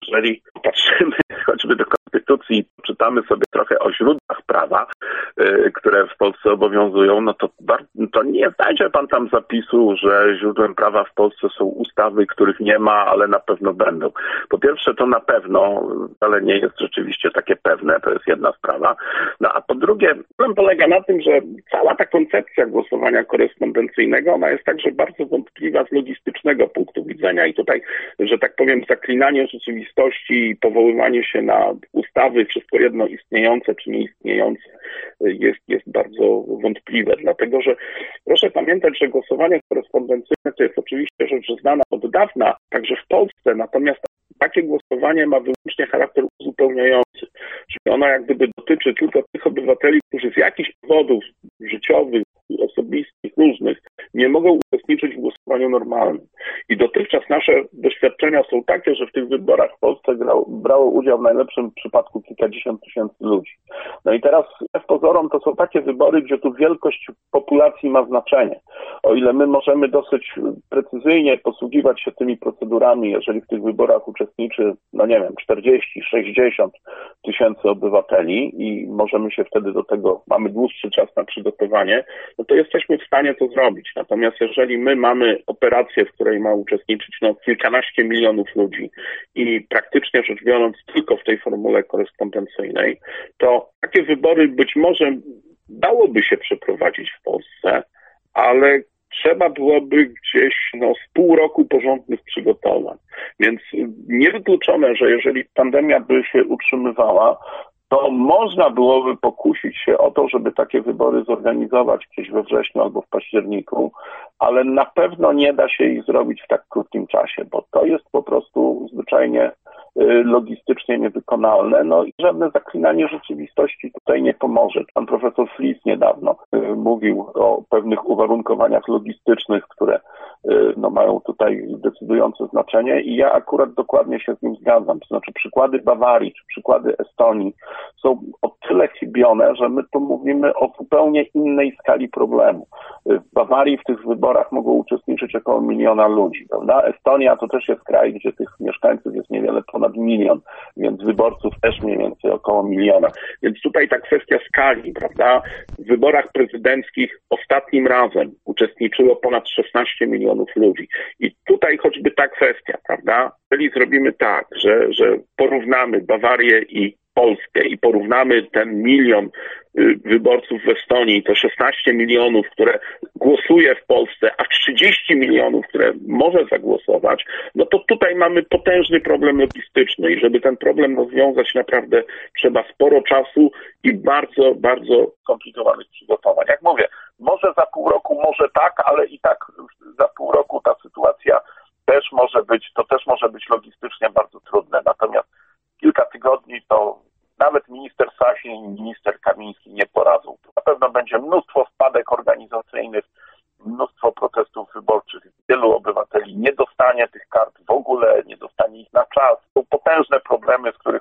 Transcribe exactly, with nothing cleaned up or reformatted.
jeżeli patrzymy choćby do konstytucji, czytamy sobie trochę o źródłach prawa, yy, które w Polsce obowiązują, no to, to nie znajdzie pan tam zapisu, że źródłem prawa w Polsce są ustawy, których nie ma, ale na pewno będą. Po pierwsze, to na pewno, ale nie jest rzeczywiście takie pewne, to jest jedna sprawa. No a po drugie, problem polega na tym, że cała ta koncepcja głosowania korespondencyjnego, ona jest także bardzo wątpliwa z logistycznego punktu widzenia i tutaj, że tak powiem, zaklinanie rzeczywistości i powoływanie się na ustawy, wszystko jedno istniejące czy nieistniejące, jest, jest bardzo wątpliwe, dlatego że proszę pamiętać, że głosowanie korespondencyjne to jest oczywiście rzecz znana od dawna, także w Polsce, natomiast takie głosowanie ma wyłącznie charakter uzupełniający, czyli ono jak gdyby dotyczy tylko tych obywateli, którzy z jakichś powodów życiowych, osobistych, różnych nie mogą uczestniczyć w głosowaniu normalnym. I dotychczas nasze doświadczenia są takie, że w tych wyborach w Polsce grał, brało udział w najlepszym przypadku kilkadziesiąt tysięcy ludzi. No i teraz w pozorom to są takie wybory, gdzie tu wielkość populacji ma znaczenie. O ile my możemy dosyć precyzyjnie posługiwać się tymi procedurami, jeżeli w tych wyborach uczestniczy, no nie wiem, czterdzieści, sześćdziesiąt tysięcy obywateli i możemy się wtedy do tego, mamy dłuższy czas na przygotowanie, no to jesteśmy w stanie to zrobić. Natomiast jeżeli my mamy operację, w której ma uczestniczyć no, kilkanaście milionów ludzi i praktycznie rzecz biorąc tylko w tej formule korespondencyjnej, to takie wybory być może dałoby się przeprowadzić w Polsce, ale trzeba byłoby gdzieś no, z pół roku porządnych przygotowań. Więc niewykluczone, że jeżeli pandemia by się utrzymywała, to można byłoby pokusić się o to, żeby takie wybory zorganizować gdzieś we wrześniu albo w październiku, ale na pewno nie da się ich zrobić w tak krótkim czasie, bo to jest po prostu zwyczajnie logistycznie niewykonalne. No i żadne zaklinanie rzeczywistości tutaj nie pomoże. Pan profesor Flis niedawno mówił o pewnych uwarunkowaniach logistycznych, które no, mają tutaj decydujące znaczenie i ja akurat dokładnie się z nim zgadzam. To znaczy przykłady Bawarii czy przykłady Estonii są o tyle chybione, że my tu mówimy o zupełnie innej skali problemu. W Bawarii w tych wyborach mogło uczestniczyć około miliona ludzi, prawda? Estonia to też jest kraj, gdzie tych mieszkańców jest niewiele ponad milion, więc wyborców też mniej więcej około miliona. Więc tutaj ta kwestia skali, prawda? W wyborach prezydenckich ostatnim razem uczestniczyło ponad szesnaście milionów ludzi. I tutaj choćby ta kwestia, prawda? Jeżeli zrobimy tak, że, że porównamy Bawarię i Polskę i porównamy ten milion wyborców w Estonii, to szesnaście milionów, które głosuje w Polsce, a trzydzieści milionów, które może zagłosować, no to tutaj mamy potężny problem logistyczny i żeby ten problem rozwiązać naprawdę trzeba sporo czasu i bardzo, bardzo skomplikowanych przygotowań. Jak mówię, może za pół roku, może tak, ale i tak za pół roku ta sytuacja też może być, to też może być logistycznie bardzo trudne, natomiast kilka tygodni to nawet minister Sasin i minister Kamiński nie poradzą. Na pewno będzie mnóstwo wpadek organizacyjnych, mnóstwo protestów wyborczych. Wielu obywateli nie dostanie tych kart w ogóle, nie dostanie ich na czas. Są potężne problemy, z których